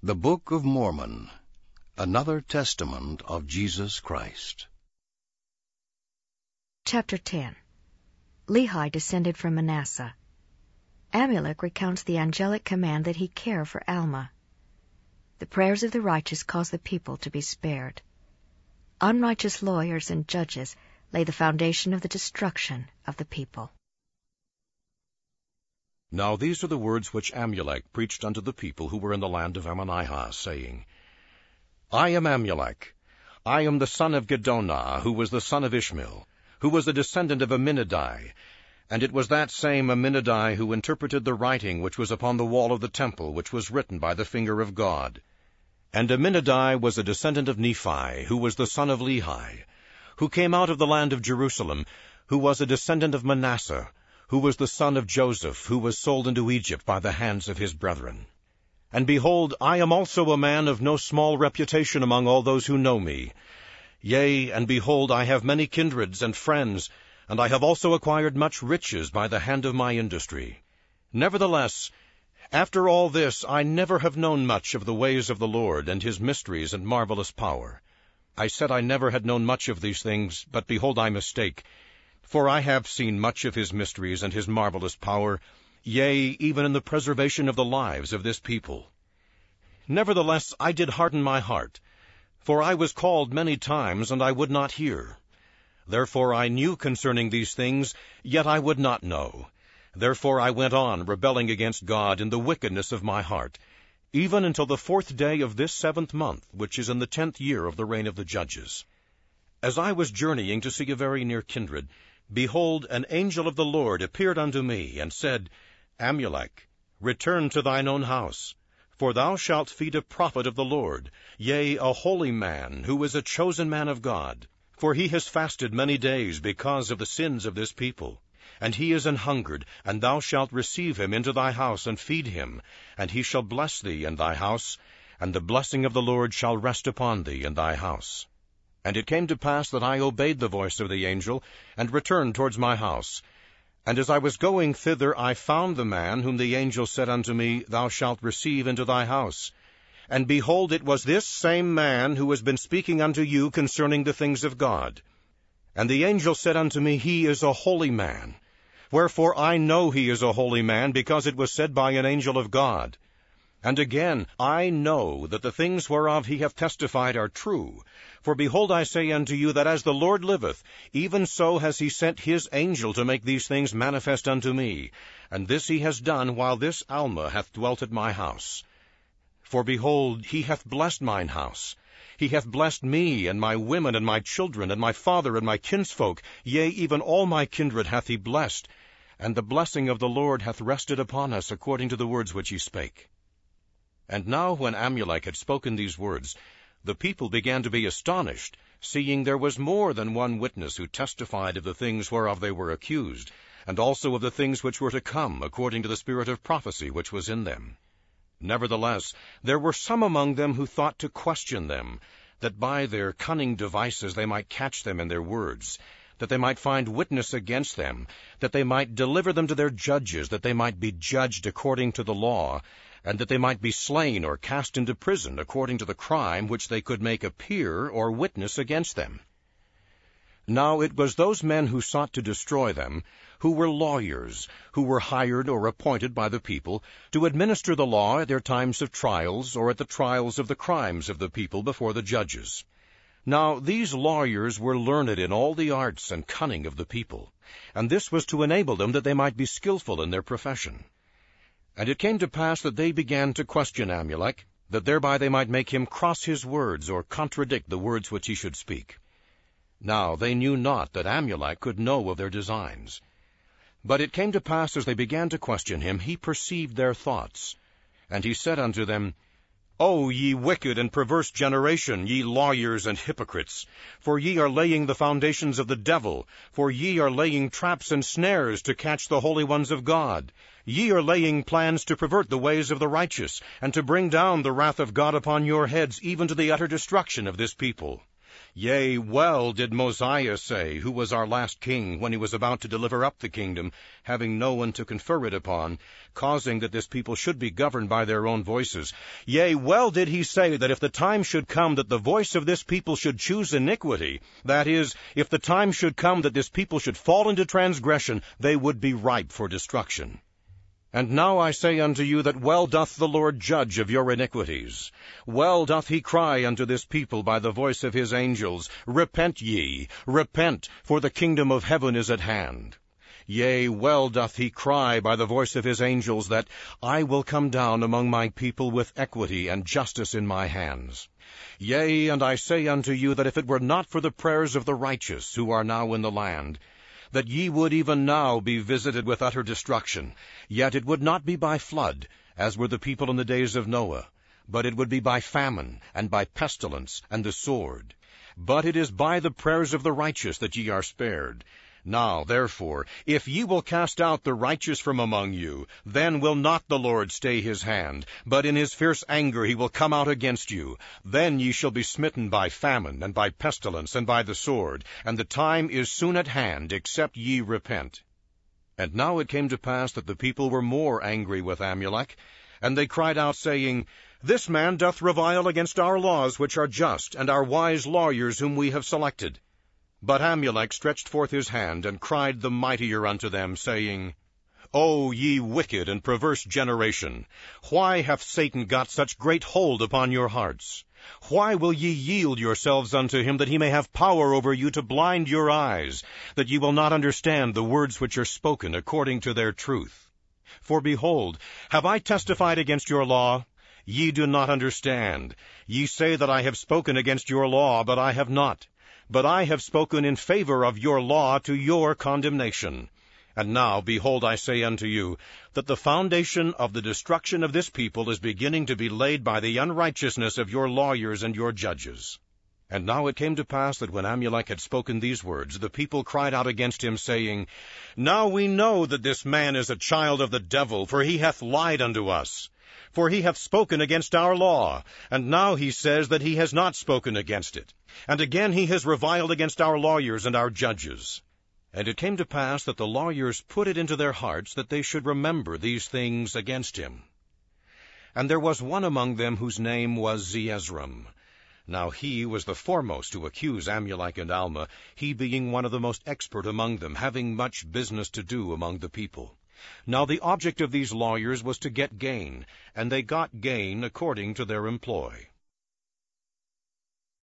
The Book of Mormon, Another Testament of Jesus Christ. Chapter 10. Lehi descended from Manasseh. Amulek recounts the angelic command that he care for Alma. The prayers of the righteous cause the people to be spared. Unrighteous lawyers and judges lay the foundation of the destruction of the people. Now these are the words which Amulek preached unto the people who were in the land of Ammonihah, saying, I am Amulek. I am the son of Gedonah, who was the son of Ishmael, who was the descendant of Aminadai. And it was that same Aminadai who interpreted the writing which was upon the wall of the temple, which was written by the finger of God. And Aminadai was a descendant of Nephi, who was the son of Lehi, who came out of the land of Jerusalem, who was a descendant of Manasseh, who was the son of Joseph, who was sold into Egypt by the hands of his brethren. And behold, I am also a man of no small reputation among all those who know me. Yea, and behold, I have many kindreds and friends, and I have also acquired much riches by the hand of my industry. Nevertheless, after all this, I never have known much of the ways of the Lord, and his mysteries and marvelous power. I said I never had known much of these things, but behold, I mistake. For I have seen much of his mysteries and his marvelous power, yea, even in the preservation of the lives of this people. Nevertheless, I did harden my heart, for I was called many times, and I would not hear. Therefore I knew concerning these things, yet I would not know. Therefore I went on, rebelling against God in the wickedness of my heart, even until the 4th day of this 7th month, which is in the 10th year of the reign of the judges. As I was journeying to see a very near kindred, behold, an angel of the Lord appeared unto me, and said, Amulek, return to thine own house, for thou shalt feed a prophet of the Lord, yea, a holy man, who is a chosen man of God. For he has fasted many days because of the sins of this people. And he is an hungered, and thou shalt receive him into thy house, and feed him, and he shall bless thee in thy house, and the blessing of the Lord shall rest upon thee in thy house. And it came to pass that I obeyed the voice of the angel, and returned towards my house. And as I was going thither, I found the man whom the angel said unto me, Thou shalt receive into thy house. And behold, it was this same man who has been speaking unto you concerning the things of God. And the angel said unto me, He is a holy man. Wherefore I know he is a holy man, because it was said by an angel of God. And again, I know that the things whereof he hath testified are true. For behold, I say unto you, that as the Lord liveth, even so has he sent his angel to make these things manifest unto me. And this he has done while this Alma hath dwelt at my house. For behold, he hath blessed mine house. He hath blessed me, and my women, and my children, and my father, and my kinsfolk. Yea, even all my kindred hath he blessed. And the blessing of the Lord hath rested upon us, according to the words which he spake. And now when Amulek had spoken these words, the people began to be astonished, seeing there was more than one witness who testified of the things whereof they were accused, and also of the things which were to come, according to the spirit of prophecy which was in them. Nevertheless, there were some among them who thought to question them, that by their cunning devices they might catch them in their words, that they might find witness against them, that they might deliver them to their judges, that they might be judged according to the law, and that they might be slain or cast into prison according to the crime which they could make appear or witness against them. Now it was those men who sought to destroy them, who were lawyers, who were hired or appointed by the people to administer the law at their times of trials, or at the trials of the crimes of the people before the judges. Now these lawyers were learned in all the arts and cunning of the people, and this was to enable them that they might be skillful in their profession. And it came to pass that they began to question Amulek, that thereby they might make him cross his words, or contradict the words which he should speak. Now they knew not that Amulek could know of their designs. But it came to pass, as they began to question him, he perceived their thoughts. And he said unto them, O ye wicked and perverse generation, ye lawyers and hypocrites! For ye are laying the foundations of the devil, for ye are laying traps and snares to catch the holy ones of God. Ye are laying plans to pervert the ways of the righteous, and to bring down the wrath of God upon your heads, even to the utter destruction of this people. Yea, well did Mosiah say, who was our last king, when he was about to deliver up the kingdom, having no one to confer it upon, causing that this people should be governed by their own voices. Yea, well did he say that if the time should come that the voice of this people should choose iniquity, that is, if the time should come that this people should fall into transgression, they would be ripe for destruction. And now I say unto you that well doth the Lord judge of your iniquities. Well doth he cry unto this people by the voice of his angels, Repent ye, repent, for the kingdom of heaven is at hand. Yea, well doth he cry by the voice of his angels that I will come down among my people with equity and justice in my hands. Yea, and I say unto you that if it were not for the prayers of the righteous who are now in the land, that ye would even now be visited with utter destruction, yet it would not be by flood, as were the people in the days of Noah, but it would be by famine, and by pestilence, and the sword. But it is by the prayers of the righteous that ye are spared. Now, therefore, if ye will cast out the righteous from among you, then will not the Lord stay his hand, but in his fierce anger he will come out against you. Then ye shall be smitten by famine, and by pestilence, and by the sword, and the time is soon at hand, except ye repent. And now it came to pass that the people were more angry with Amulek, and they cried out, saying, This man doth revile against our laws which are just, and our wise lawyers whom we have selected. But Amulek stretched forth his hand, and cried the mightier unto them, saying, O ye wicked and perverse generation, why hath Satan got such great hold upon your hearts? Why will ye yield yourselves unto him, that he may have power over you to blind your eyes, that ye will not understand the words which are spoken according to their truth? For behold, have I testified against your law? Ye do not understand. Ye say that I have spoken against your law, but I have not. But I have spoken in favor of your law to your condemnation. And now, behold, I say unto you, that the foundation of the destruction of this people is beginning to be laid by the unrighteousness of your lawyers and your judges. And now it came to pass that when Amulek had spoken these words, the people cried out against him, saying, Now we know that this man is a child of the devil, for he hath lied unto us. For he hath spoken against our law, and now he says that he has not spoken against it. And again he has reviled against our lawyers and our judges. And it came to pass that the lawyers put it into their hearts that they should remember these things against him. And there was one among them whose name was Zeezrom. Now he was the foremost to accuse Amulek and Alma, he being one of the most expert among them, having much business to do among the people. Now the object of these lawyers was to get gain, and they got gain according to their employ.